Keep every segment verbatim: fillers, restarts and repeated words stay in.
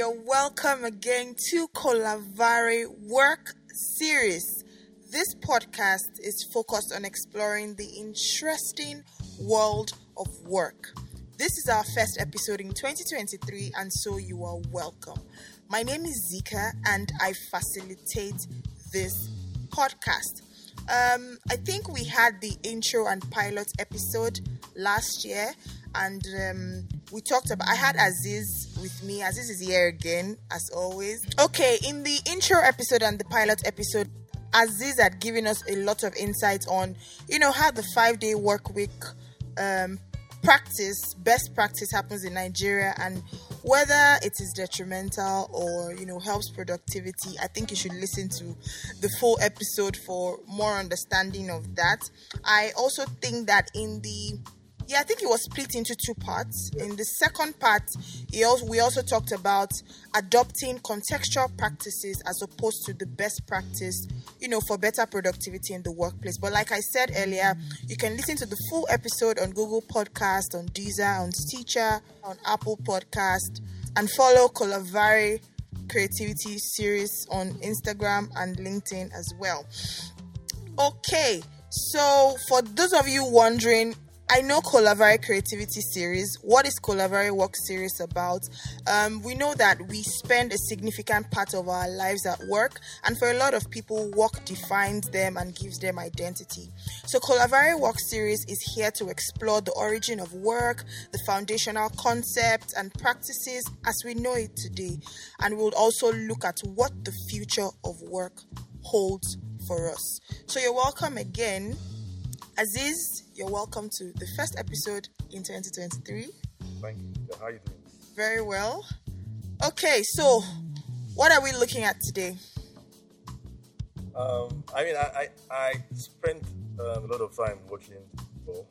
you're welcome again to Colavari Work Series. This podcast is focused on exploring the interesting world of work. This is our first episode in twenty twenty-three, and so you are welcome. My name is Zika, and I facilitate this podcast. Um, I think we had the intro and pilot episode last year, and um, we talked about, I had Aziz with me. Aziz is here again, as always. Okay, in the intro episode and the pilot episode, Aziz had given us a lot of insights on, you know, how the five-day work week um, practice, best practice happens in Nigeria, and whether it is detrimental or, you know, helps productivity. I think you should listen to the full episode for more understanding of that. I also think that in the Yeah, I think it was split into two parts. In the second part, he also, we also talked about adopting contextual practices as opposed to the best practice, you know, for better productivity in the workplace. But like I said earlier, you can listen to the full episode on Google Podcast, on Deezer, on Stitcher, on Apple Podcast, and follow Colavari Creativity Series on Instagram and LinkedIn as well. Okay, so for those of you wondering, I know Colavari Creativity Series. What is Colavari Work Series about? Um, we know that we spend a significant part of our lives at work, and for a lot of people, work defines them and gives them identity. So Colavari Work Series is here to explore the origin of work, the foundational concepts and practices as we know it today, and we'll also look at what the future of work holds for us. So you're welcome again. Aziz, you're welcome to the first episode in twenty twenty-three. Thank you. How are you doing? Very well. Okay, so what are we looking at today? Um, I mean, I I, I spent um, a lot of time watching football.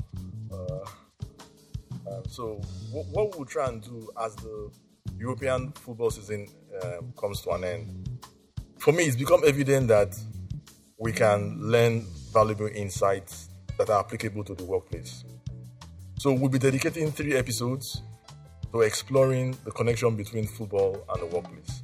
Uh, um, so w- what we'll try and do as the European football season um, comes to an end, for me, it's become evident that we can learn valuable insights that are applicable to the workplace. So we'll be dedicating three episodes to exploring the connection between football and the workplace.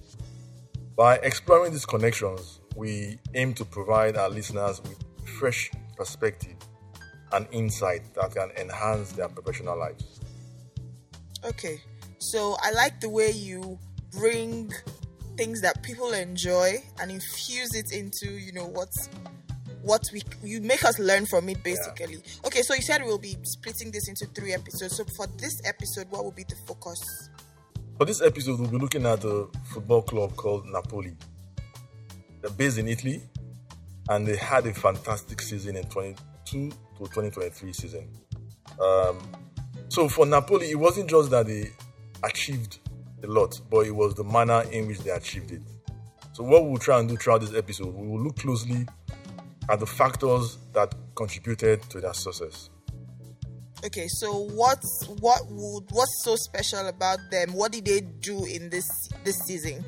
By exploring these connections, we aim to provide our listeners with fresh perspective and insight that can enhance their professional lives. Okay, so I like the way you bring things that people enjoy and infuse it into, you know, what's what we you make us learn from it, basically. Yeah. Okay, so you said we'll be splitting this into three episodes. So for this episode, what will be the focus? For this episode, we'll be looking at a football club called Napoli. They're based in Italy, and they had a fantastic season in twenty-two to twenty twenty-three season. Um, so for Napoli, it wasn't just that they achieved a lot, but it was the manner in which they achieved it. So what we'll try and do throughout this episode, we will look closely at the factors that contributed to their success. Okay, so what's what would what's so special about them? What did they do in this this season?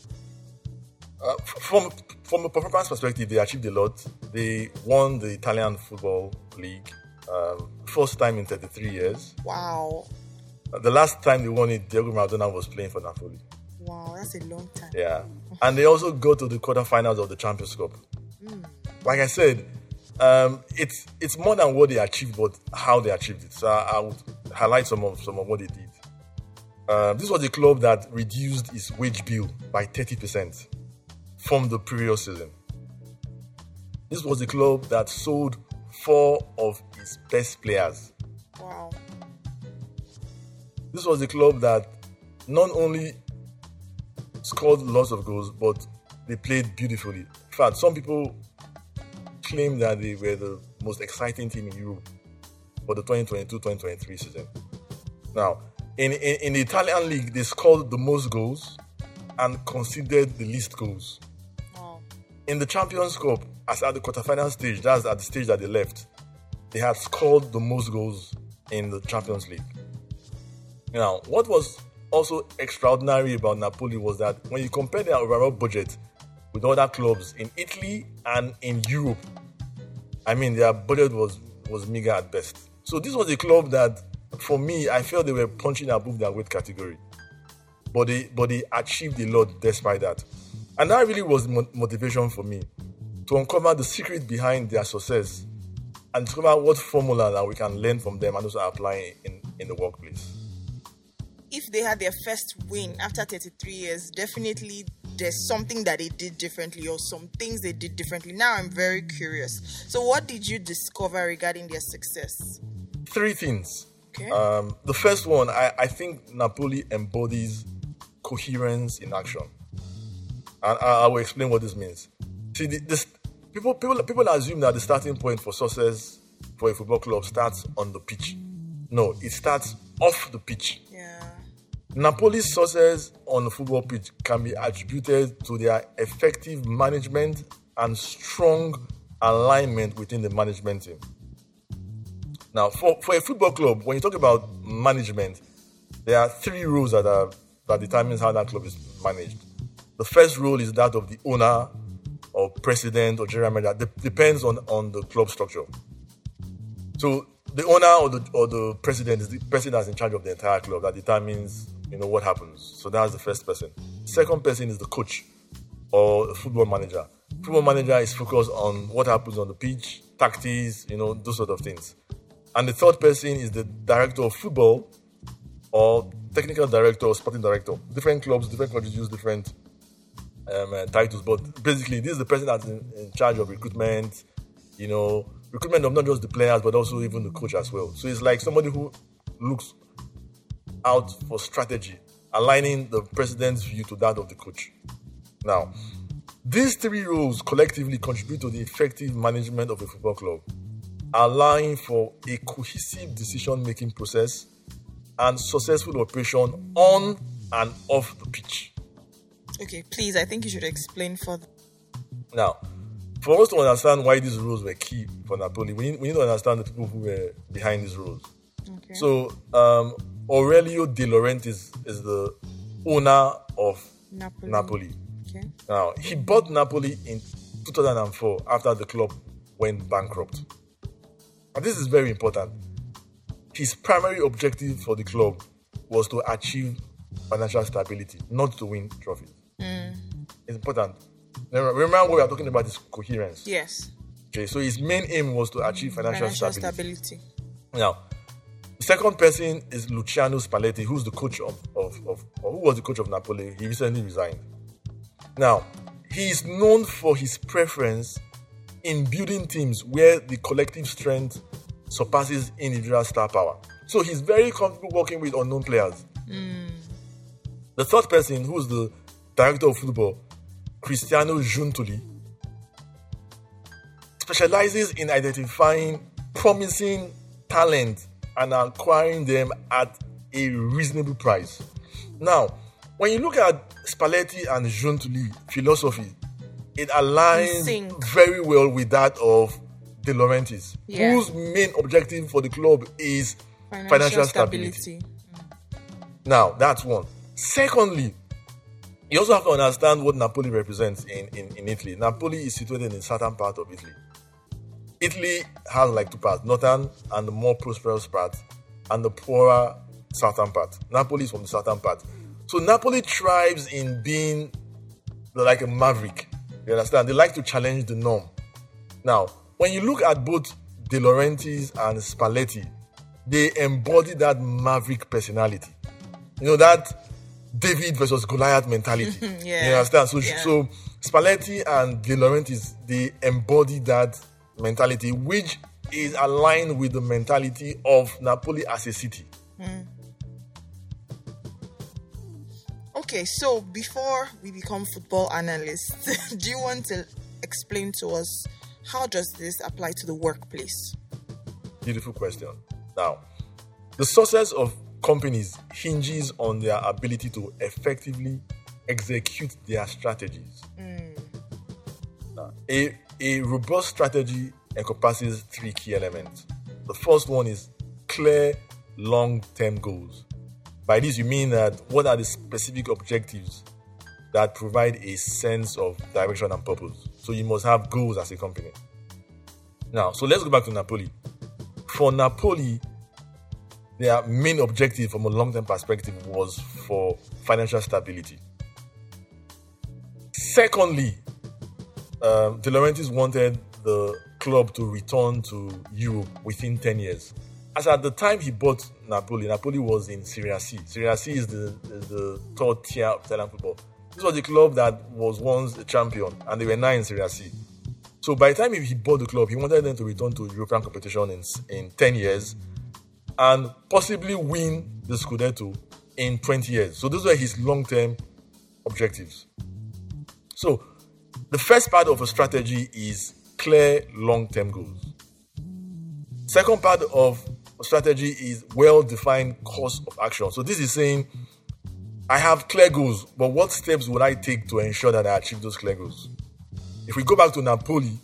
Uh, from from a performance perspective, they achieved a lot. They won the Italian Football League, um, first time in thirty-three years. Wow. Uh, the last time they won it, Diego Maradona was playing for Napoli. Wow, that's a long time. Yeah, and they also go to the quarterfinals of the Champions Cup. Mm. Like I said, um, it's it's more than what they achieved, but how they achieved it. So I, I would highlight some of some of what they did. Uh, this was a club that reduced its wage bill by thirty percent from the previous season. This was a club that sold four of its best players. Wow. This was a club that not only scored lots of goals, but they played beautifully. In fact, some people claim that they were the most exciting team in Europe for the twenty twenty-two twenty twenty-three season. Now, in, in, in the Italian league, they scored the most goals and conceded the least goals. Wow. In the Champions Cup, as at the quarterfinal stage, that's at the stage that they left, they had scored the most goals in the Champions League. Now, what was also extraordinary about Napoli was that when you compare their overall budget with other clubs in Italy and in Europe, I mean, their budget was, was meager at best. So this was a club that, for me, I felt they were punching above their weight category. but they but they achieved a lot despite that. And that really was mo- motivation for me to uncover the secret behind their success and discover what formula that we can learn from them and also apply in, in the workplace. If they had their first win after thirty-three years, definitely there's something that they did differently or some things they did differently. Now I'm very curious. So what did you discover regarding their success? Three things. Okay. Um, the first one, I, I think Napoli embodies coherence in action. And I, I will explain what this means. See, the, this, people, people, people assume that the starting point for success for a football club starts on the pitch. No, it starts off the pitch. Yeah. Napoli's success on the football pitch can be attributed to their effective management and strong alignment within the management team. Now, for, for a football club, when you talk about management, there are three rules that are that determines how that club is managed. The first rule is that of the owner or president or general manager. It depends on, on the club structure. So the owner or the or the president is the person that's in charge of the entire club that determines, you know, what happens. So that's the first person. Second person is the coach or the football manager. Football manager is focused on what happens on the pitch, tactics, you know, those sort of things. And the third person is the director of football or technical director or sporting director. Different clubs, different countries use different um, uh, titles, but basically this is the person that's in, in charge of recruitment, you know, recruitment of not just the players, but also even the coach as well. So it's like somebody who looks out for strategy, aligning the president's view to that of the coach. Now, these three roles collectively contribute to the effective management of a football club, allowing for a cohesive decision-making process and successful operation on and off the pitch. Okay, please, I think you should explain further. Now, for us to understand why these rules were key for Napoli, we need, we need to understand the people who were behind these rules. Okay. So, um, Aurelio De Laurentiis is the owner of Napoli. Napoli. Okay. Now, he bought Napoli in two thousand four after the club went bankrupt. And this is very important. His primary objective for the club was to achieve financial stability, not to win trophies. Mm. It's important. Now, remember what we are talking about is coherence. Yes. Okay, so his main aim was to achieve financial, Financial stability. stability. Now, the second person is Luciano Spalletti, who's the coach of, of, of or who was the coach of Napoli. He recently resigned. Now, he is known for his preference in building teams where the collective strength surpasses individual star power. So he's very comfortable working with unknown players. Mm. The third person, who's the director of football, Cristiano Giuntoli, specializes in identifying promising talent and acquiring them at a reasonable price. Now, when you look at Spalletti and Giuntoli philosophy, it aligns very well with that of De Laurentiis, yeah. whose main objective for the club is financial, financial stability. stability. Mm. Now, that's one. Secondly, you also have to understand what Napoli represents in, in, in Italy. Napoli is situated in the southern part of Italy. Italy has like two parts, northern and the more prosperous part, and the poorer southern part. Napoli is from the southern part. So Napoli thrives in being like a maverick. You understand? They like to challenge the norm. Now, when you look at both De Laurentiis and Spalletti, they embody that maverick personality. You know, that David versus Goliath mentality. Yeah. You understand? So, yeah. so Spalletti and De Laurentiis, they embody that mentality, which is aligned with the mentality of Napoli as a city. Mm. Okay, so before we become football analysts, do you want to explain to us how does this apply to the workplace? Beautiful question. Now, the success of companies hinges on their ability to effectively execute their strategies. Mm. Now, a, a robust strategy encompasses three key elements. The first one is clear long-term goals. By this, you mean that what are the specific objectives that provide a sense of direction and purpose? So you must have goals as a company. Now, so let's go back to Napoli. For Napoli, their main objective from a long-term perspective was for financial stability. Secondly, um, De Laurentiis wanted the club to return to Europe within ten years. As at the time he bought Napoli, Napoli was in Serie C. Serie C is the, the, the third tier of Italian football. This was the club that was once a champion, and they were now in Serie C. So by the time he bought the club, he wanted them to return to European competition in, in ten years and possibly win the Scudetto in twenty years. So those were his long-term objectives. So the first part of a strategy is clear long-term goals. Second part of a strategy is well-defined course of action. So this is saying, I have clear goals, but what steps would I take to ensure that I achieve those clear goals? If we go back to Napoli,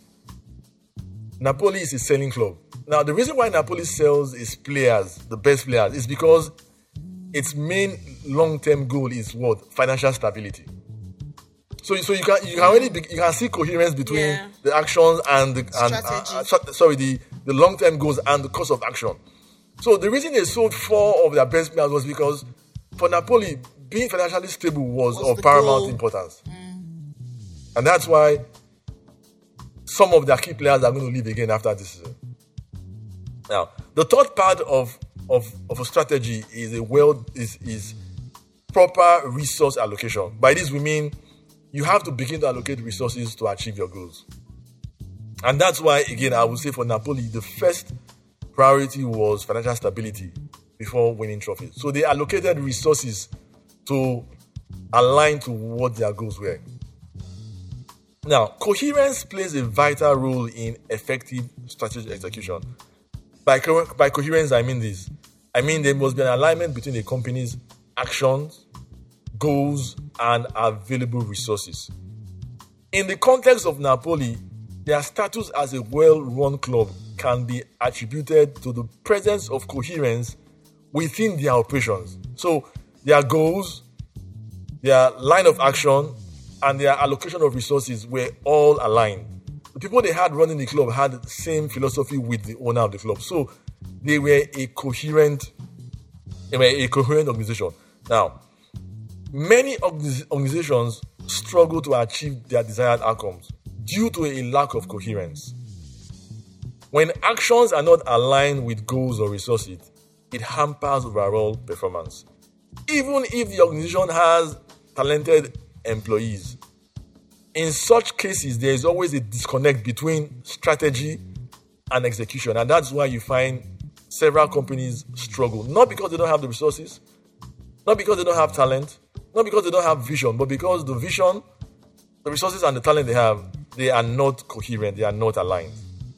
Napoli is a selling club. Now, the reason why Napoli sells its players, the best players, is because its main long-term goal is what? Financial stability. So, so you can you can already be, you can see coherence between yeah. the actions and the and, uh, uh, sorry the, the long-term goals and the course of action. So the reason they sold four of their best players was because for Napoli, being financially stable was What's of paramount goal? importance, mm. and that's why some of their key players are going to leave again after this season. Now, the third part of of, of a strategy is a well is is proper resource allocation. By this we mean you have to begin to allocate resources to achieve your goals. And that's why, again, I would say for Napoli, the first priority was financial stability before winning trophies. So they allocated resources to align to what their goals were. Now, coherence plays a vital role in effective strategic execution. By, co- by coherence, I mean this. I mean there must be an alignment between a company's actions, goals, and available resources. In the context of Napoli, their status as a well-run club can be attributed to the presence of coherence within their operations. So their goals, their line of action, and their allocation of resources were all aligned. The people they had running the club had the same philosophy with the owner of the club. So they were a coherent, they were a coherent organization. Now, many organizations struggle to achieve their desired outcomes due to a lack of coherence. When actions are not aligned with goals or resources, it hampers overall performance. Even if the organization has talented employees, in such cases, there is always a disconnect between strategy and execution. And that's why you find several companies struggle. Not because they don't have the resources, not because they don't have talent, not because they don't have vision, but because the vision, the resources and the talent they have, they are not coherent, they are not aligned.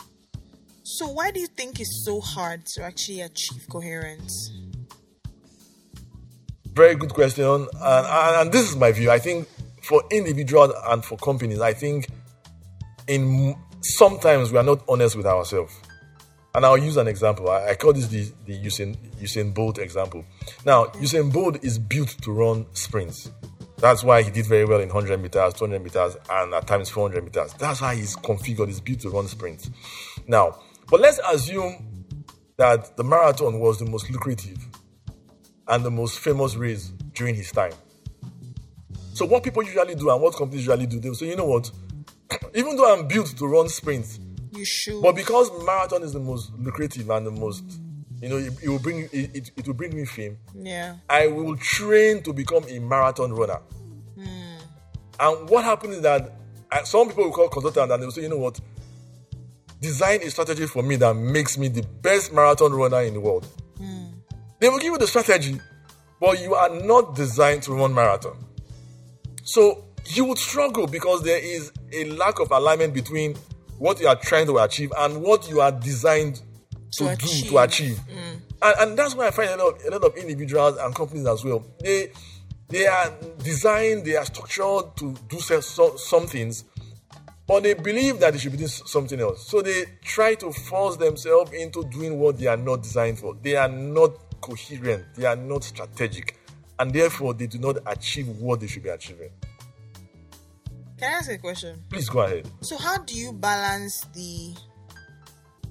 So why do you think it's so hard to actually achieve coherence? Very good question. And, and, and this is my view. I think for individuals and for companies, I think in sometimes we are not honest with ourselves. And I'll use an example. I, I call this the, the Usain, Usain Bolt example. Now, Usain Bolt is built to run sprints. That's why he did very well in one hundred meters, two hundred meters, and at times four hundred meters. That's why he's configured, he's built to run sprints. Now, but let's assume that the marathon was the most lucrative and the most famous race during his time. So what people usually do and what companies usually do, they will say, you know what, even though I'm built to run sprints, you should. But because marathon is the most lucrative and the most, you know, it, it will bring it, it, it will bring me fame. Yeah. I will train to become a marathon runner. Mm. And what happened is that I, some people will call consultants and they will say, you know what, design a strategy for me that makes me the best marathon runner in the world. Mm. They will give you the strategy, but you are not designed to run marathon. So you would struggle because there is a lack of alignment between what you are trying to achieve and what you are designed to, to do achieve. to achieve. Mm. And, and that's why I find a lot, of, a lot of individuals and companies as well. They they are designed, they are structured to do some, some things, but they believe that they should be doing something else. So they try to force themselves into doing what they are not designed for. They are not coherent. They are not strategic. And therefore, they do not achieve what they should be achieving. Can I ask a question? Please go ahead. So how do you balance the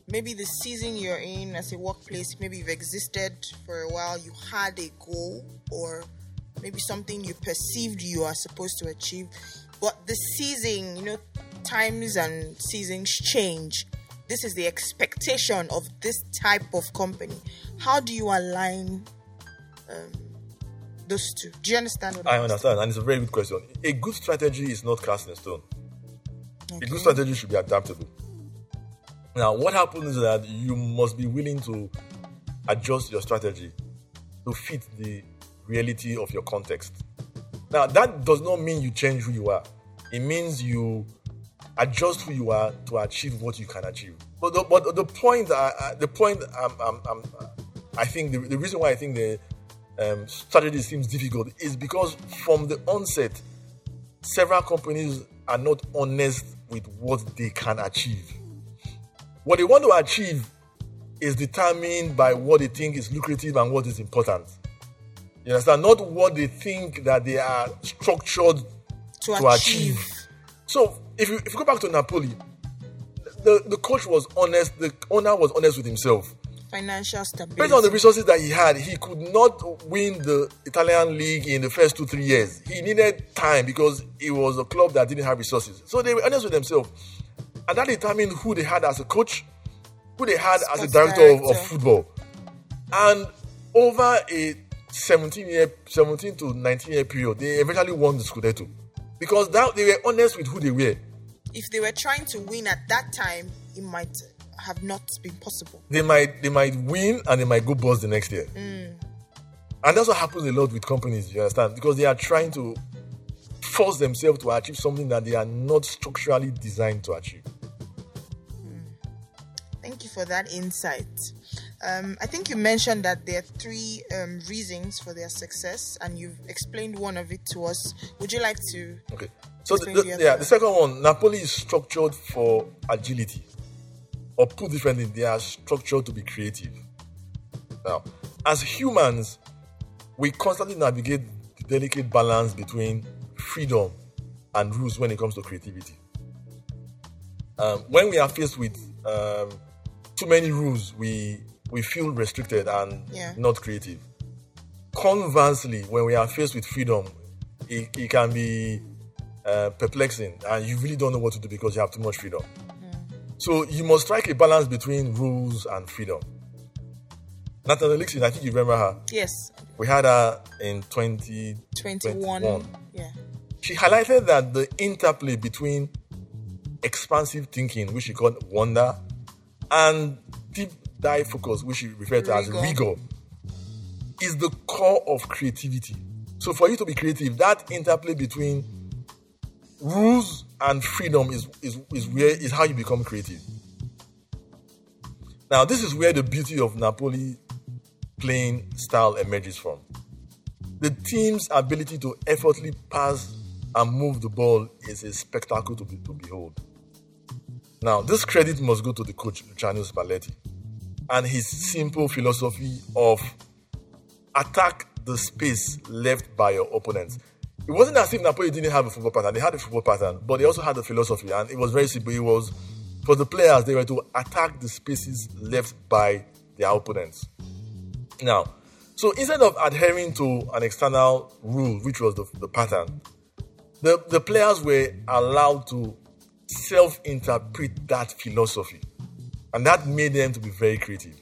maybe the season you're in as a workplace, maybe you've existed for a while, you had a goal or maybe something you perceived you are supposed to achieve, but the season, you know, times and seasons change. This is the expectation of this type of company. How do you align um, those two? Do you understand what I I'm understand, and it's a very good question. A good strategy is not cast in stone. Okay. A good strategy should be adaptable. Now, what happens is that you must be willing to adjust your strategy to fit the reality of your context. Now, that does not mean you change who you are. It means you adjust who you are to achieve what you can achieve. But the, but the point, uh, the point, um, um, um, I think the, the reason why I think the um, strategy seems difficult is because from the onset, several companies are not honest with what they can achieve. What they want to achieve is determined by what they think is lucrative and what is important. You understand? Not what they think that they are structured to, to achieve. achieve. So if you if you go back to Napoli, the, the coach was honest, the owner was honest with himself. Financial stability. Based on the resources that he had, he could not win the Italian league in the first two, three years. He needed time because it was a club that didn't have resources. So they were honest with themselves. And that determined who they had as a coach, who they had Sports as a director, director. Of, of football. And over a seventeen year, seventeen to nineteen year period, they eventually won the Scudetto. Because that, they were honest with who they were. If they were trying to win at that time, it might have not been possible. They might they might win and they might go bust the next year. Mm. And that's what happens a lot with companies, you understand? Because they are trying to force themselves to achieve something that they are not structurally designed to achieve. Thank you for that insight. Um, I think you mentioned that there are three um, reasons for their success, and you've explained one of it to us. Would you like to? Okay. So the, explain the, the other yeah, one? the second one, Napoli is structured for agility, or put differently, they are structured to be creative. Now, as humans, we constantly navigate the delicate balance between freedom and rules when it comes to creativity. Um, when we are faced with um, too many rules, we we feel restricted and Yeah. not creative. Conversely, when we are faced with freedom, it, it can be uh, perplexing and you really don't know what to do because you have too much freedom. So you must strike a balance between rules and freedom. Nathaniel Nixon, I think you remember her. Yes. We had her in twenty twenty-one. twenty-one. Yeah. She highlighted that the interplay between expansive thinking, which she called wonder, and deep dive focus, which she referred to Rigor. as rigor, is the core of creativity. So for you to be creative, that interplay between rules and freedom is, is, is where is how you become creative. Now, this is where the beauty of Napoli playing style emerges from. The team's ability to effortlessly pass and move the ball is a spectacle to, be, to behold. Now, this credit must go to the coach, Luciano Spalletti, and his simple philosophy of attack the space left by your opponents. It wasn't as if Napoli didn't have a football pattern. They had a football pattern, but they also had a philosophy, and it was very simple. It was, for the players, they were to attack the spaces left by their opponents. Now, so instead of adhering to an external rule, which was the, the pattern, the, the players were allowed to self-interpret that philosophy. And that made them to be very creative.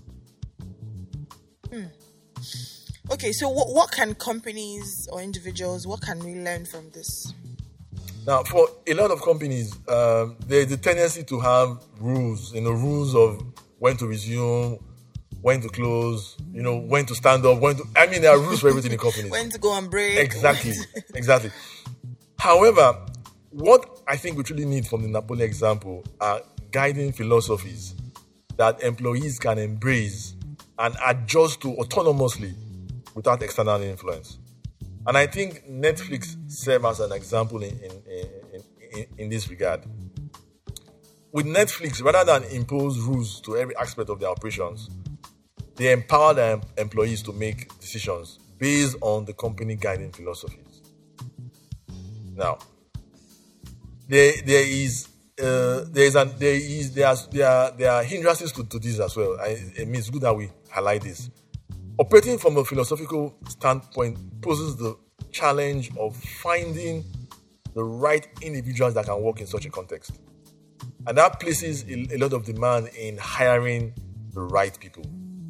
Hmm. Okay, so what, what can companies or individuals, what can we learn from this? Now, for a lot of companies, um, there's a tendency to have rules, you know, rules of when to resume, when to close, you know, when to stand up, when to... I mean, there are rules for everything in companies. When to go on break. Exactly, exactly. However, what I think we truly need from the Napoli example are guiding philosophies that employees can embrace and adjust to autonomously without external influence. And I think Netflix serves as an example in, in, in, in, in this regard. With Netflix, rather than impose rules to every aspect of their operations, they empower their employees to make decisions based on the company guiding philosophies. Now, there, there is uh, there is an there is there are there are, there are hindrances to, to this as well. I, it means good that we highlight this. Operating from a philosophical standpoint poses the challenge of finding the right individuals that can work in such a context. And that places a, a lot of demand in hiring the right people.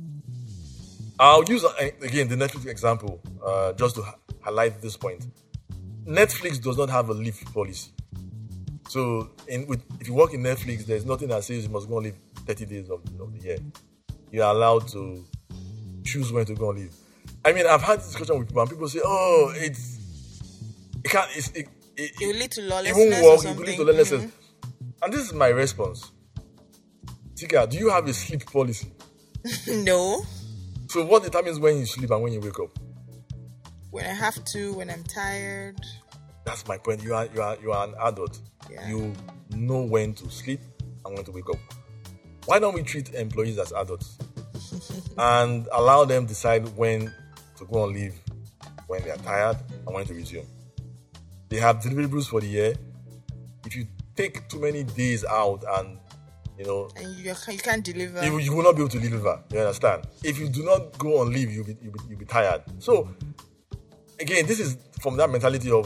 I'll use, uh, again, the Netflix example, uh, just to highlight this point. Netflix does not have a leave policy. So in, with, if you work in Netflix, there's nothing that says you must go and leave thirty days of, of the year. You're allowed to choose when to go and leave. I mean, I've had this discussion with people, and people say, "Oh, it's it can't. It's, it it, it will lead to lawlessness. It won't work. Or It something. will lead to lawlessness." Mm-hmm. And this is my response. Tika, do you have a sleep policy? No. So what determines when you sleep and when you wake up? When I have to, when I'm tired. That's my point. You are you are you are an adult. Yeah. You know when to sleep and when to wake up. Why don't we treat employees as adults and allow them decide when to go on leave, when they are tired, and when to resume? They have deliverables for the year. If you take too many days out and you know, and you, you can't deliver, you, you will not be able to deliver. You understand? If you do not go on leave, you'll be you'll be, you'll be tired. So again, this is from that mentality of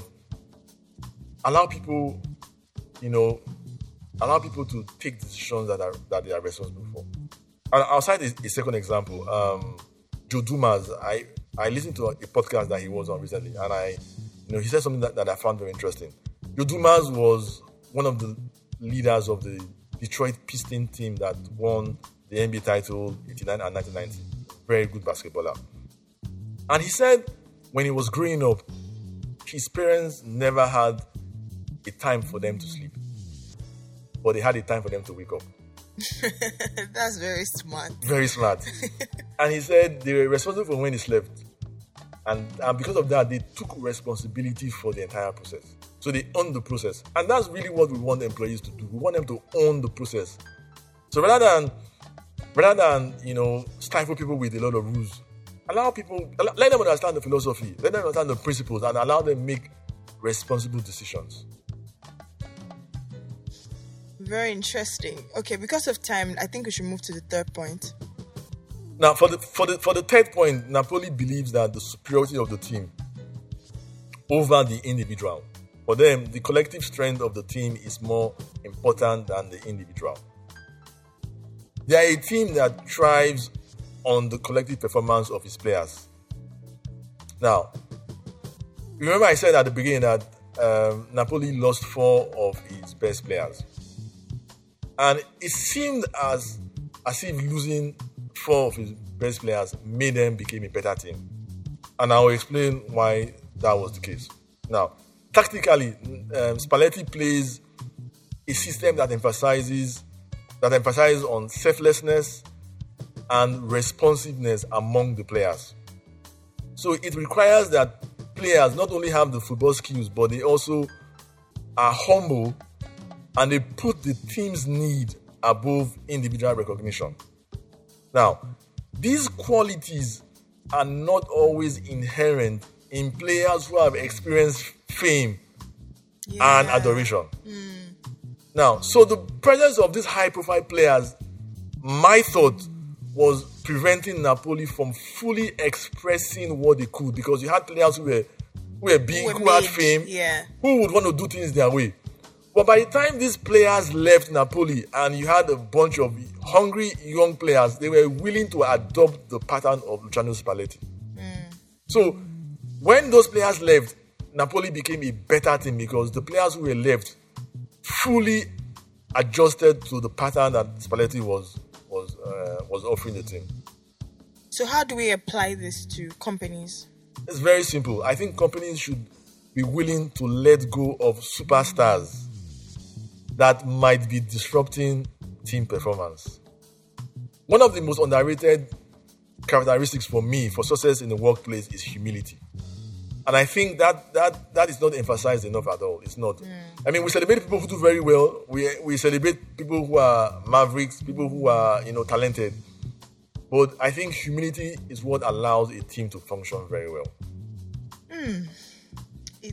allow people, you know, allow people to take decisions that are that they are responsible for. And I'll cite a, a second example. Um, Joe Dumas, I, I listened to a, a podcast that he was on recently, and I, you know, he said something that, that I found very interesting. Joe Dumas was one of the leaders of the Detroit Pistons team that won the N B A title eighty-nine and nineteen ninety. Very good basketballer. And he said when he was growing up, his parents never had a time for them to sleep, but they had a time for them to wake up. That's very smart. Very smart. And he said they were responsible for when they slept. And, and because of that, they took responsibility for the entire process. So they owned the process. And that's really what we want employees to do. We want them to own the process. So rather than, rather than you know, stifle people with a lot of rules, allow people, let them understand the philosophy, let them understand the principles, and allow them make responsible decisions. Very interesting. Okay, because of time, I think we should move to the third point. Now, for the for the for the third point, Napoli believes that the superiority of the team over the individual. For them, the collective strength of the team is more important than the individual. They are a team that thrives on the collective performance of its players. Now, remember I said at the beginning that um, Napoli lost four of its best players. And it seemed as, as if losing four of his best players made them become a better team. And I'll explain why that was the case. Now, tactically, um, Spalletti plays a system that emphasizes that emphasizes on selflessness and responsiveness among the players. So it requires that players not only have the football skills, but they also are humble and they put the team's need above individual recognition. Now, these qualities are not always inherent in players who have experienced fame yeah. and adoration. Mm. Now, so the presence of these high-profile players, my thought was preventing Napoli from fully expressing what they could, because you had players who were who were big, who, who had fame, yeah. who would want to do things their way. But by the time these players left Napoli and you had a bunch of hungry young players, they were willing to adopt the pattern of Luciano Spalletti. Mm. So when those players left, Napoli became a better team because the players who were left fully adjusted to the pattern that Spalletti was was uh, was offering the team. So how do we apply this to companies? It's very simple. I think companies should be willing to let go of superstars that might be disrupting team performance. One of the most underrated characteristics for me for success in the workplace is humility. And I think that that that is not emphasized enough at all. It's not. Mm. I mean, we celebrate people who do very well. We we celebrate people who are mavericks, people who are, you know, talented. But I think humility is what allows a team to function very well. Mm. It's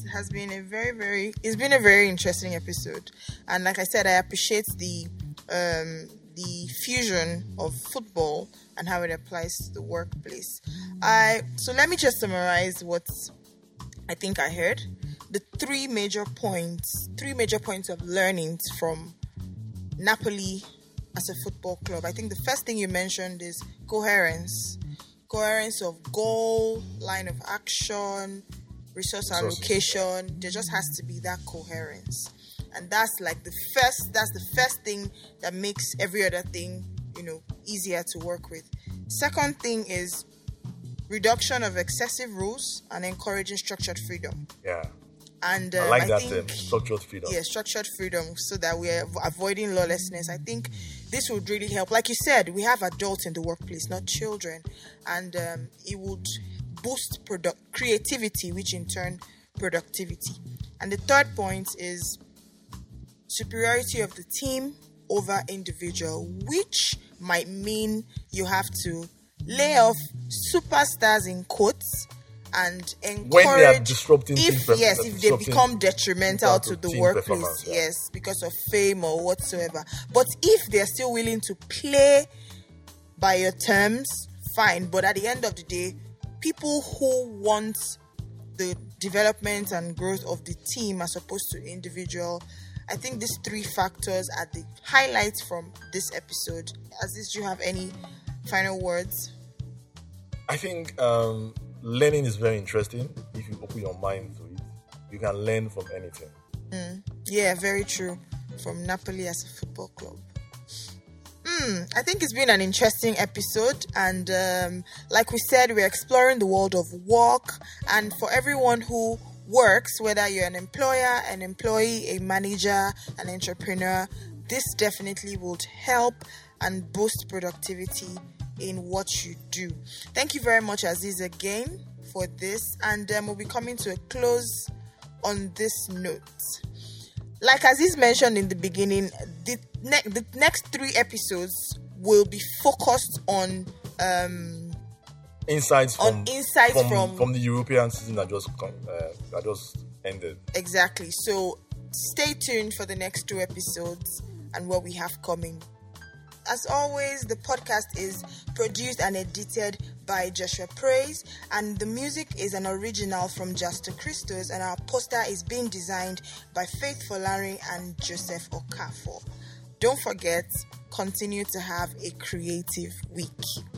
has been a very, very, it's been a very interesting episode. And like I said, I appreciate the, um, the fusion of football and how it applies to the workplace. I, so let me just summarize what I think I heard. The three major points, three major points of learnings from Napoli as a football club. I think the first thing you mentioned is coherence. Coherence of goal, line of action, resource allocation. There just has to be that coherence. And that's like the first, that's the first thing that makes every other thing, you know, easier to work with. Second thing is reduction of excessive rules and encouraging structured freedom. Yeah. And um, I like I that think, term, structured freedom. Yeah, structured freedom, so that we're avoiding lawlessness. I think this would really help. Like you said, we have adults in the workplace, not children, and um, it would boost product creativity, which in turn productivity. And the third point is superiority of the team over individual, which might mean you have to lay off superstars in quotes and encourage when they are disrupting if team yes if they become detrimental to the workplace, yeah. yes, because of fame or whatsoever. But if they're still willing to play by your terms, fine. But at the end of the day, people who want the development and growth of the team as opposed to individual, I think these three factors are the highlights from this episode. Aziz, do you have any final words? I think um learning is very interesting. If you open your mind to it, you can learn from anything. Mm. Yeah, very true. From Napoli as a football club. Mm, I think it's been an interesting episode, and um, like we said, we're exploring the world of work. And for everyone who works, whether you're an employer, an employee, a manager, an entrepreneur, this definitely would help and boost productivity in what you do. Thank you very much, Aziz, again for this, and um, we'll be coming to a close on this note. Like Aziz mentioned in the beginning, the, ne- the next three episodes will be focused on um, insights from on insights from, from, from the European season that just uh, that just ended. Exactly. So stay tuned for the next two episodes and what we have coming. As always, the podcast is produced and edited by Joshua Praise, and the music is an original from Justo Christos, and our poster is being designed by Faith Folari and Joseph Okafor. Don't forget, continue to have a creative week.